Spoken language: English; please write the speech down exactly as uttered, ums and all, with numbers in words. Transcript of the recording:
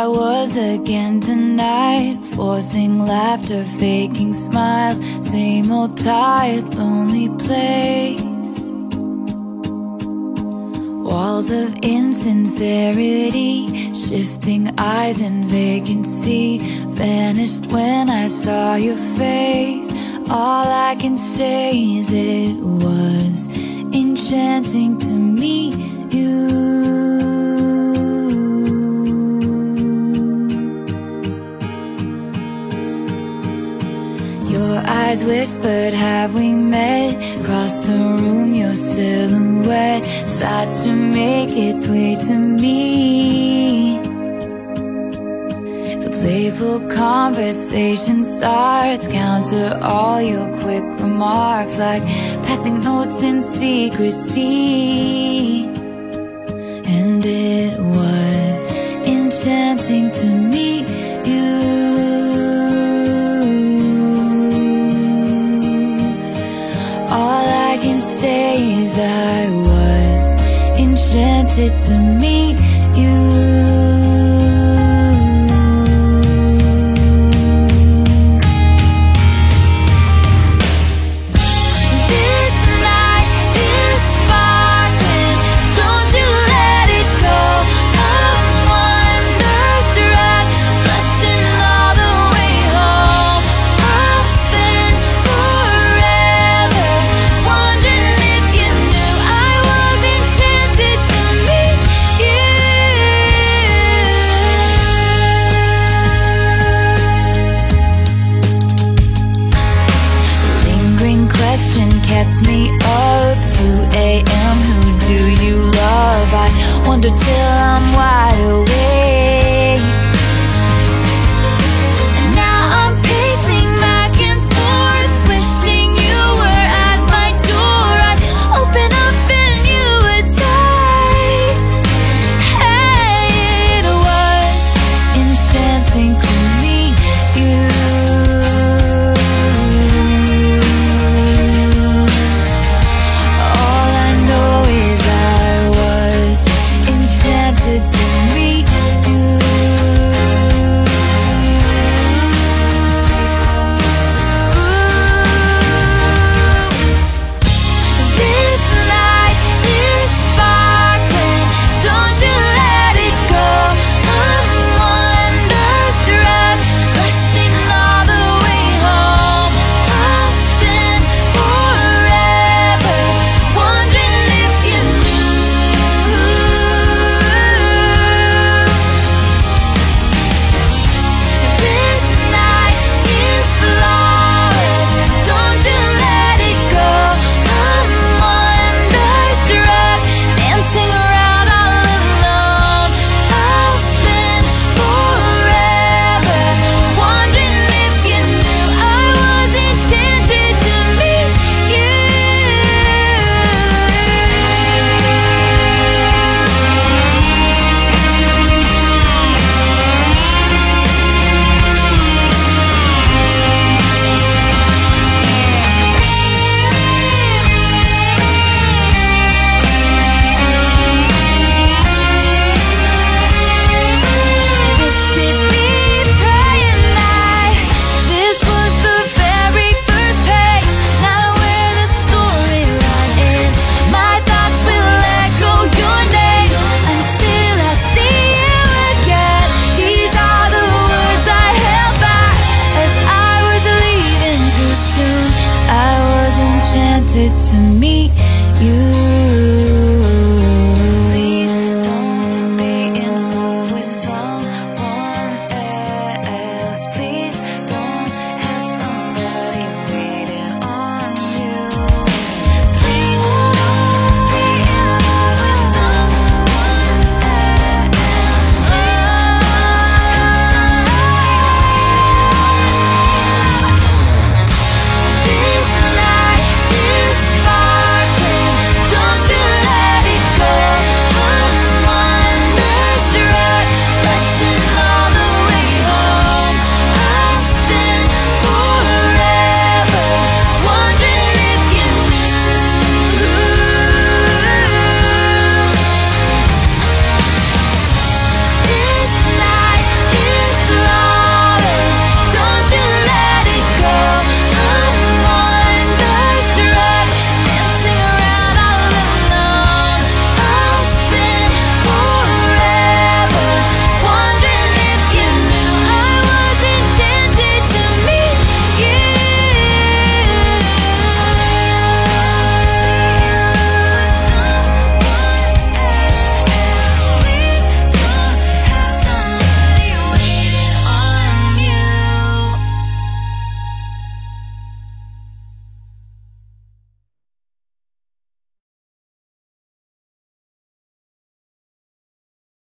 I was again tonight, forcing laughter, faking smiles. Same old tired, lonely place. Walls of insincerity, shifting eyes and vacancy. Vanished when I saw your face. All I can say is it was enchanting to meet you. Your eyes whispered, have we met? Across the room, your silhouette starts to make its way to me. The playful conversation starts, counter all your quick remarks, like passing notes in secrecy. And it was enchanting to meet you. All I can say is I was enchanted to meet you.